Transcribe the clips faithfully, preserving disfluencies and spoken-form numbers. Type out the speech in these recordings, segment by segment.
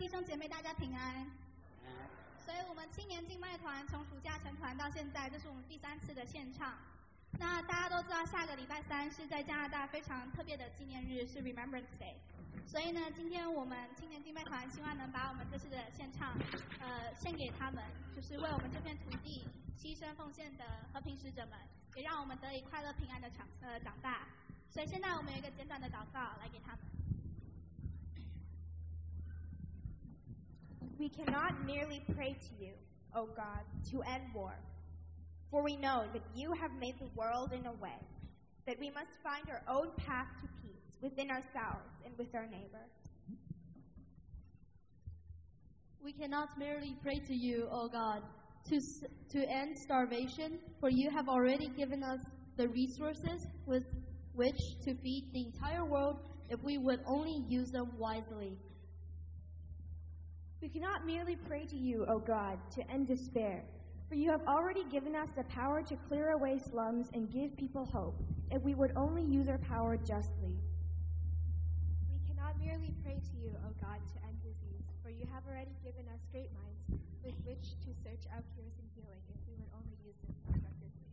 弟兄姐妹大家平安。所以我们青年敬拜团从暑假成团到现在，这是我们第三次的献唱。那大家都知道，下个礼拜三是在加拿大非常特别的纪念日，是 Remembrance Day。所以呢，今天我们青年敬拜团希望能把我们这次的献唱，呃，献给他们，就是为我们这片土地牺牲奉献的和平使者们，也让我们得以快乐平安的长呃长大。所以现在我们有一个简短的祷告来给他们。 We cannot merely pray to you, O God, to end war, for we know that you have made the world in a way that we must find our own path to peace within ourselves and with our neighbor. We cannot merely pray to you, O God, to, to end starvation, for you have already given us the resources with which to feed the entire world if we would only use them wisely. We cannot merely pray to you, O God, to end despair, for you have already given us the power to clear away slums and give people hope, if we would only use our power justly. We cannot merely pray to you, O God, to end disease, for you have already given us great minds with which to search out cures and healing, if we would only use them effectively.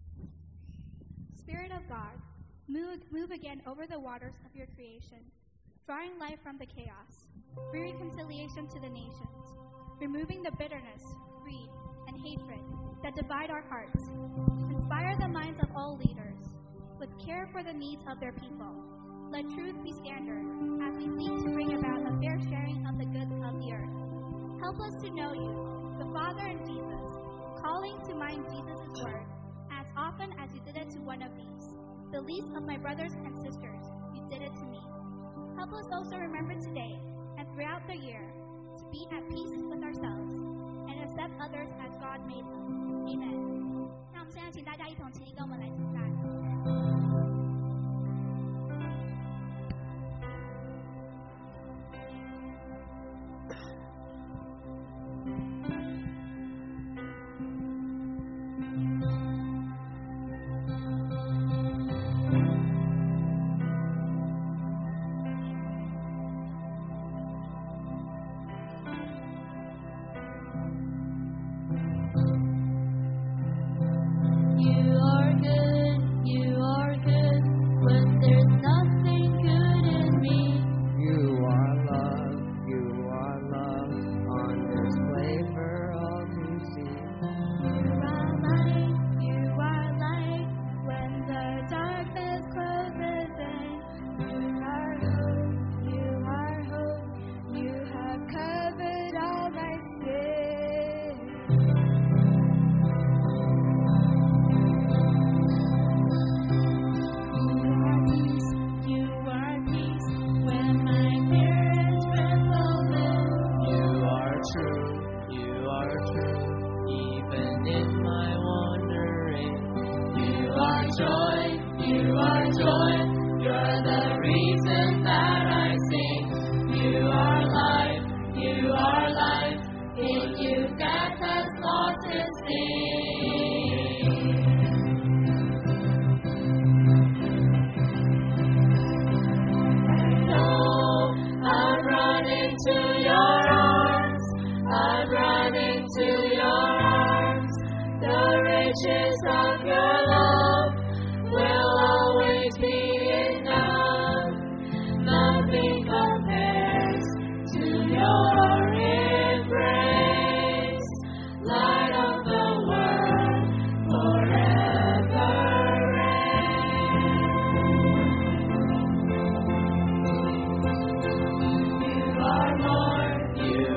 Spirit of God, move, move again over the waters of your creation, drawing life from the chaos, bring reconciliation to the nations, removing the bitterness, greed, and hatred that divide our hearts. Inspire the minds of all leaders with care for the needs of their people. Let truth be standard as we seek to bring about a fair sharing of the goods of the earth. Help us to know you, the Father and Jesus, calling to mind Jesus' word as often as you did it to one of these, the least of my brothers and sisters, you did it to me. Help us also remember today and throughout the year to be at peace with ourselves and accept others as God made them. Amen. 那我们现在请大家一同起立，跟我们来敬拜。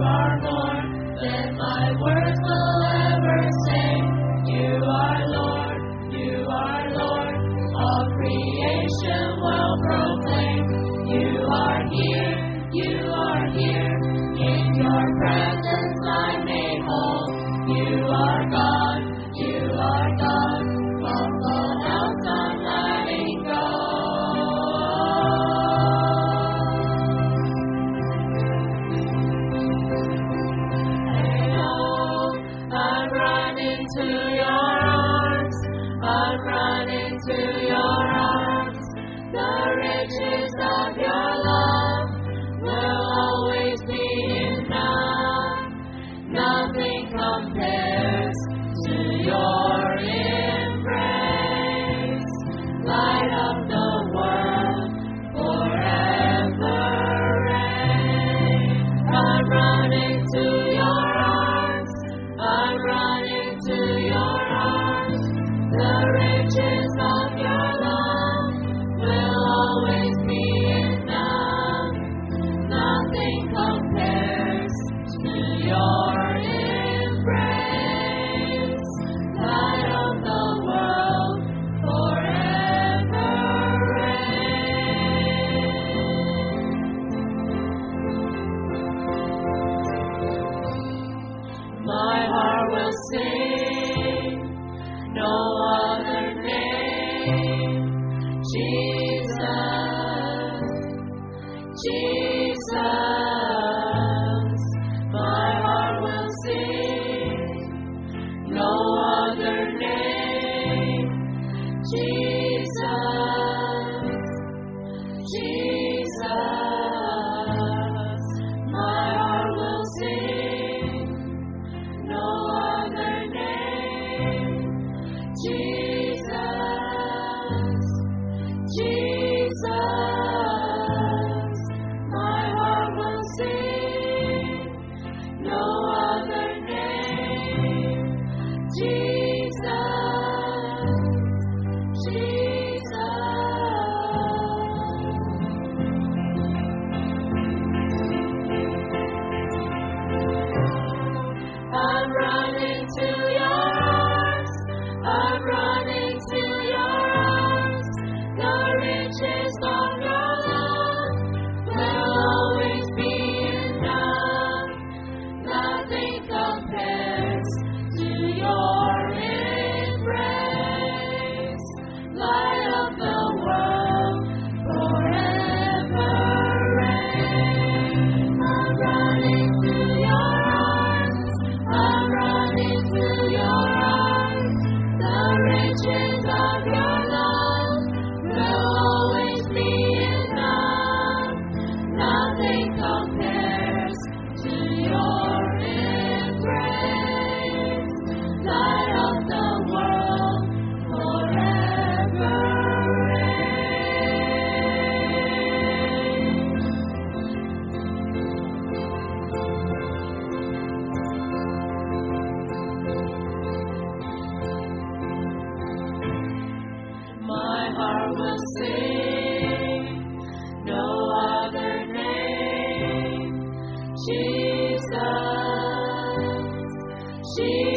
Words will ever say, you are Lord. Jesus.